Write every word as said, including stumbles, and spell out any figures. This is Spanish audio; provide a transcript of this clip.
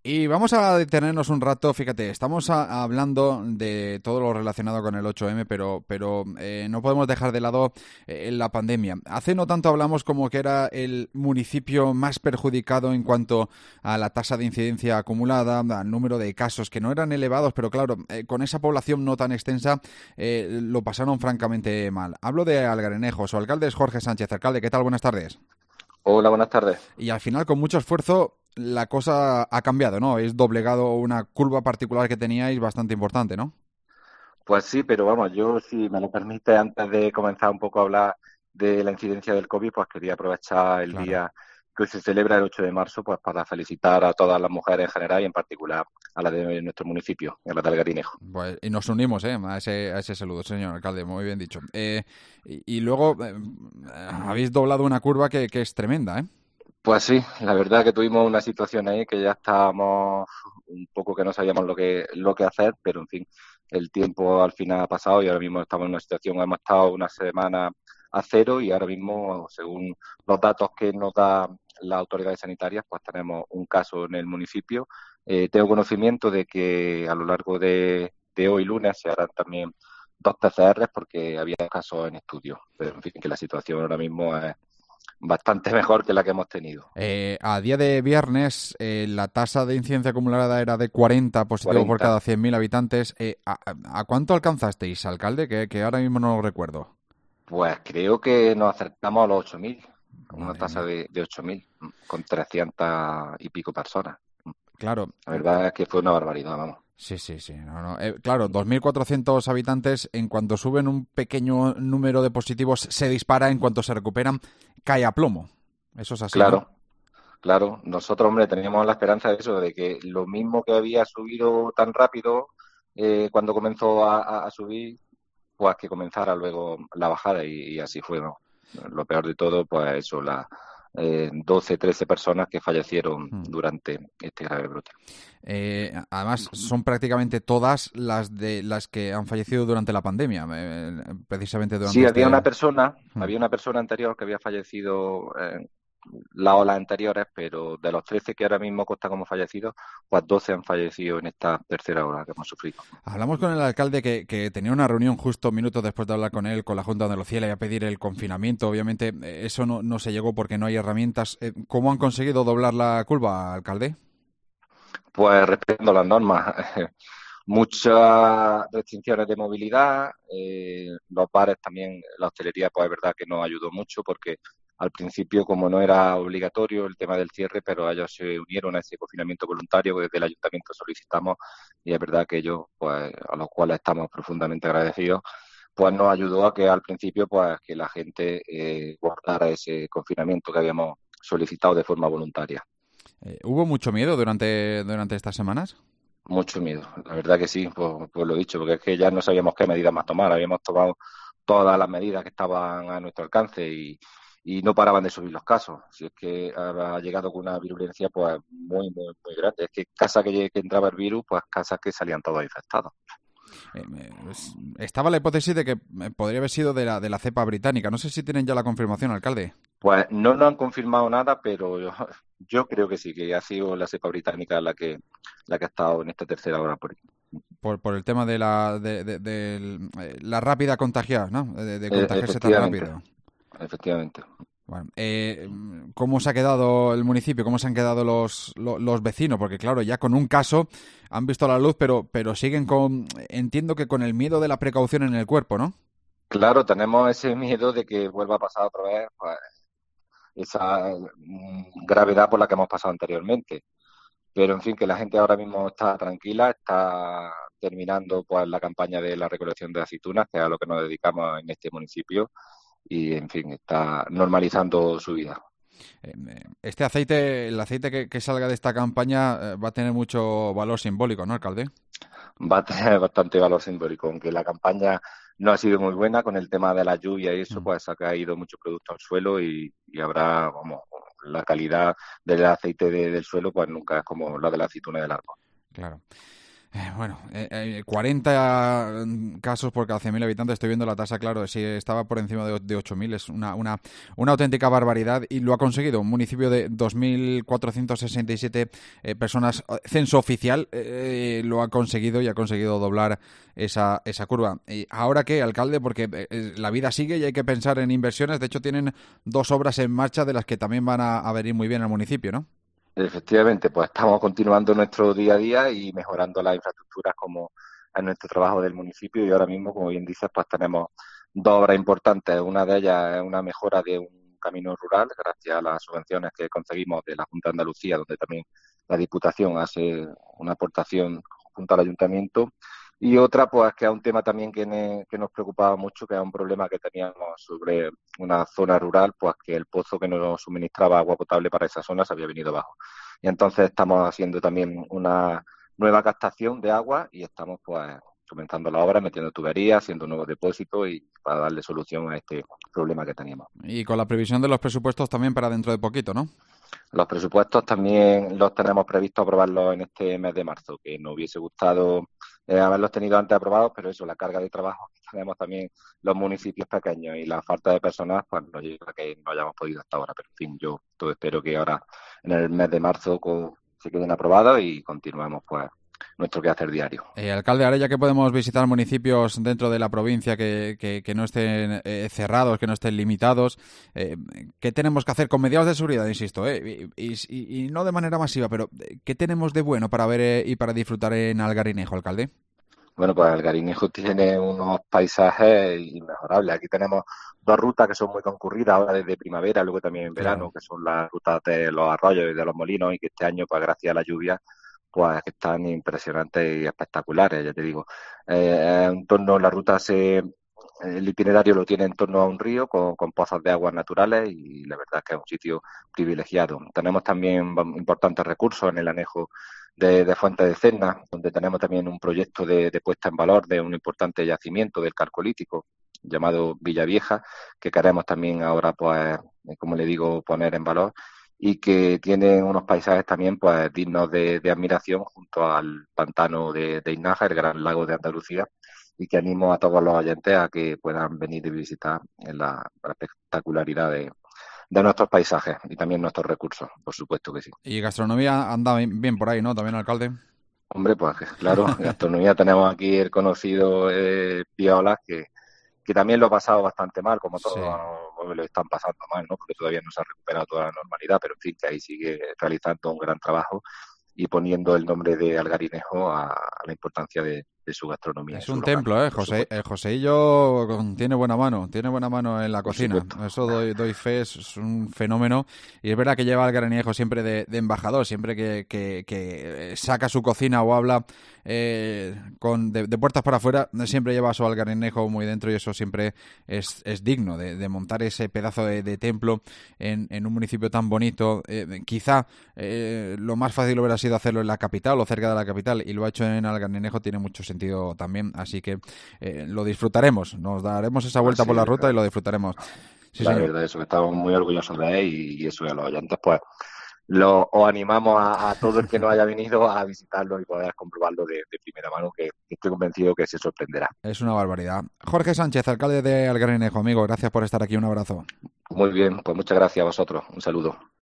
Y vamos a detenernos un rato, fíjate, estamos a, hablando de todo lo relacionado con el ocho eme, pero, pero eh, no podemos dejar de lado eh, la pandemia. Hace no tanto hablamos como que era el municipio más perjudicado en cuanto a la tasa de incidencia acumulada, al número de casos que no eran elevados, pero claro, eh, con esa población no tan extensa eh, lo pasaron francamente mal. Hablo de Algarenejo, su alcalde es Jorge Sánchez. Alcalde, ¿qué tal? Buenas tardes. Hola, buenas tardes. Y al final, con mucho esfuerzo, la cosa ha cambiado, ¿no? Habéis doblegado una curva particular que teníais bastante importante, ¿no? Pues sí, pero vamos, yo, si me lo permite, antes de comenzar un poco a hablar de la incidencia del COVID, pues quería aprovechar el Claro. día que se celebra el ocho de marzo, pues para felicitar a todas las mujeres en general y en particular a la de nuestro municipio, a la de Algarinejo. Pues, y nos unimos, ¿eh? A ese, a ese saludo, señor alcalde, muy bien dicho. Eh, y, y luego eh, habéis doblado una curva que, que es tremenda, ¿eh? Pues sí, la verdad que tuvimos una situación ahí que ya estábamos un poco que no sabíamos lo que, lo que hacer, pero en fin, el tiempo al final ha pasado y ahora mismo estamos en una situación, hemos estado una semana a cero y ahora mismo, según los datos que nos da las autoridades sanitarias, pues tenemos un caso en el municipio. Eh, tengo conocimiento de que a lo largo de, de hoy lunes se harán también dos P C Rs porque había casos en estudio, pero en fin, que la situación ahora mismo es bastante mejor que la que hemos tenido. Eh, a día de viernes, eh, la tasa de incidencia acumulada era de cuarenta positivos por cuarenta. cada cien mil habitantes. Eh, ¿a, a, a cuánto alcanzasteis, alcalde? Que, que ahora mismo no lo recuerdo. Pues creo que nos acercamos a los ocho mil, una Madre tasa mía. de, de ocho mil, con trescientas y pico personas. Claro, La verdad es que fue una barbaridad, vamos. sí, sí, sí. No, no. Eh, claro, dos mil cuatrocientos habitantes, en cuanto suben un pequeño número de positivos, se dispara, en cuanto se recuperan, cae a plomo. Eso es así, ¿no? Claro, claro. Nosotros, hombre, teníamos la esperanza de eso, de que lo mismo que había subido tan rápido eh, cuando comenzó a, a- a subir, pues que comenzara luego la bajada y, y así fue, ¿no? Lo peor de todo, pues eso, las eh, doce, trece personas que fallecieron Hmm. durante este grave brote. Eh, además, son prácticamente todas las de las que han fallecido durante la pandemia, eh, precisamente durante Sí, había este. una persona, Hmm. había una persona anterior que había fallecido en las olas anteriores, pero de los trece que ahora mismo consta como fallecidos, pues doce han fallecido en esta tercera ola que hemos sufrido. Hablamos con el alcalde que, que tenía una reunión justo minutos después de hablar con él, con la Junta de Andalucía, le iba a pedir el confinamiento. Obviamente, eh, eso no, no se llegó porque no hay herramientas. Eh, ¿Cómo han conseguido doblar la curva, alcalde? Pues respetando las normas, muchas restricciones de movilidad, eh, los bares también, la hostelería, pues es verdad que nos ayudó mucho porque al principio, como no era obligatorio el tema del cierre, pero ellos se unieron a ese confinamiento voluntario que desde el ayuntamiento solicitamos y es verdad que ellos, pues a los cuales estamos profundamente agradecidos, pues nos ayudó a que al principio, pues que la gente eh, guardara ese confinamiento que habíamos solicitado de forma voluntaria. Eh, ¿Hubo mucho miedo durante, durante estas semanas? Mucho miedo, la verdad que sí, pues, pues lo dicho, porque es que ya no sabíamos qué medidas más tomar, habíamos tomado todas las medidas que estaban a nuestro alcance y, y no paraban de subir los casos. Si es que ha llegado con una virulencia pues muy, muy, muy grande. Es que casa que, que entraba el virus, pues casas que salían todos infectados. Eh, me- es- estaba la hipótesis de que eh, podría haber sido de la, de la cepa británica. No sé si tienen ya la confirmación, alcalde. Pues no nos han confirmado nada, pero yo, yo creo que sí, que ha sido la cepa británica la que, la que ha estado en esta tercera hora por aquí. Por, por el tema de la, de, de- del- eh, la rápida contagiar, ¿no? De, de E- contagiarse tan efectivamente, rápido. efectivamente. Bueno, eh, ¿cómo se ha quedado el municipio? ¿Cómo se han quedado los, lo- los vecinos? Porque claro, ya con un caso han visto la luz, pero, pero siguen con, entiendo que con el miedo de la precaución en el cuerpo, ¿no? Claro, tenemos ese miedo de que vuelva a pasar otra vez, pues, esa mm, gravedad por la que hemos pasado anteriormente. Pero en fin, que la gente ahora mismo está tranquila, está terminando pues la campaña de la recolección de aceitunas, que es a lo que nos dedicamos en este municipio, y en fin, está normalizando su vida. Eh, Este aceite, el aceite que, que salga de esta campaña eh, va a tener mucho valor simbólico, ¿no, alcalde? Va a tener bastante valor simbólico, aunque la campaña no ha sido muy buena con el tema de la lluvia y eso, Mm, pues ha caído mucho producto al suelo y, y habrá, vamos, la calidad del aceite de- del suelo, pues nunca es como la de la aceituna del árbol. claro. Eh, bueno, eh, eh, cuarenta casos por cada cien mil habitantes. Estoy viendo la tasa, claro, si estaba por encima de, de ocho mil, es una, una, una auténtica barbaridad y lo ha conseguido. Un municipio de dos mil cuatrocientas sesenta y siete eh, personas, censo oficial, eh, lo ha conseguido y ha conseguido doblar esa, esa curva. ¿Y ahora qué, alcalde? Porque eh, la vida sigue y hay que pensar en inversiones. De hecho, tienen dos obras en marcha de las que también van a, a venir muy bien al municipio, ¿no? Efectivamente, pues estamos continuando nuestro día a día y mejorando las infraestructuras como en nuestro trabajo del municipio y ahora mismo, como bien dices, pues tenemos dos obras importantes. Una de ellas es una mejora de un camino rural gracias a las subvenciones que conseguimos de la Junta de Andalucía, donde también la Diputación hace una aportación junto al Ayuntamiento. Y otra, pues que es un tema también que, ne, que nos preocupaba mucho, que es un problema que teníamos sobre una zona rural, pues que el pozo que nos suministraba agua potable para esa zona se había venido abajo. Y entonces estamos haciendo también una nueva captación de agua y estamos pues comenzando la obra, metiendo tuberías, haciendo nuevos depósitos y para darle solución a este problema que teníamos. Y con la previsión de los presupuestos también para dentro de poquito, ¿no? Los presupuestos también los tenemos previsto aprobarlos en este mes de marzo, que nos hubiese gustado eh, haberlos tenido antes aprobados, pero eso, la carga de trabajo que tenemos también los municipios pequeños y la falta de personal, pues nos lleva a que no hayamos podido hasta ahora. Pero en fin, yo todo espero que ahora en el mes de marzo con, se queden aprobados y continuemos pues nuestro quehacer diario. Eh, alcalde, ahora ya que podemos visitar municipios dentro de la provincia que, que, que no estén eh, cerrados, que no estén limitados, eh, ¿qué tenemos que hacer con medidas de seguridad, insisto, eh, y, y, y no de manera masiva, pero ¿qué tenemos de bueno para ver eh, y para disfrutar en Algarinejo, alcalde? Bueno, pues el Garinejo tiene unos paisajes inmejorables. Aquí tenemos dos rutas que son muy concurridas ahora desde primavera, luego también en verano, Claro. que son las rutas de los arroyos y de los molinos, y que este año, pues gracias a la lluvia, pues están impresionantes y espectaculares, ya te digo. Eh, en torno a la ruta se, el itinerario lo tiene en torno a un río con, con pozas de aguas naturales y la verdad es que es un sitio privilegiado. Tenemos también importantes recursos en el anejo de, de Fuente de Cerna, donde tenemos también un proyecto de, de puesta en valor de un importante yacimiento del Carcolítico llamado Villavieja, que queremos también ahora, pues, como le digo, poner en valor y que tiene unos paisajes también pues dignos de, de admiración junto al pantano de, de Inaja, el gran lago de Andalucía, y que animo a todos los oyentes a que puedan venir y visitar en la, la espectacularidad de, de nuestros paisajes y también nuestros recursos, por supuesto que sí. Y gastronomía anda bien por ahí, ¿no? También, alcalde. Hombre, pues claro, gastronomía tenemos aquí el conocido eh, Piolas, que, que también lo ha pasado bastante mal, como todos Sí. ¿no? Lo están pasando mal, ¿no? Porque todavía no se ha recuperado toda la normalidad, pero en fin, que ahí sigue realizando un gran trabajo y poniendo el nombre de Algarinejo a, a la importancia de, de su gastronomía en Es su un local, templo, ¿eh? por José, supuesto. el Joseillo con- tiene buena mano, tiene buena mano en la Por cocina. supuesto. Eso doy, doy fe, es, es un fenómeno. Y es verdad que lleva al Granejo siempre de, de embajador, siempre que, que- que saca su cocina o habla eh, con de, de puertas para afuera, siempre lleva a su algarenejo muy dentro y eso siempre es, es digno de, de montar ese pedazo de, de templo en, en un municipio tan bonito. Eh, quizá eh, lo más fácil hubiera sido hacerlo en la capital o cerca de la capital y lo ha hecho en Algarenejo, tiene mucho sentido también, así que eh, lo disfrutaremos, nos daremos esa vuelta Así por la es, ruta y la, lo disfrutaremos. Sí, la señor. verdad, eso que estamos muy orgullosos de él y, y eso de los oyentes, pues lo, os animamos a, a todo el que no haya venido a visitarlo y poder comprobarlo de, de primera mano, que, que estoy convencido que se sorprenderá. Es una barbaridad. Jorge Sánchez, alcalde de Algarenejo, amigo, gracias por estar aquí, un abrazo. Muy bien, pues muchas gracias a vosotros. Un saludo.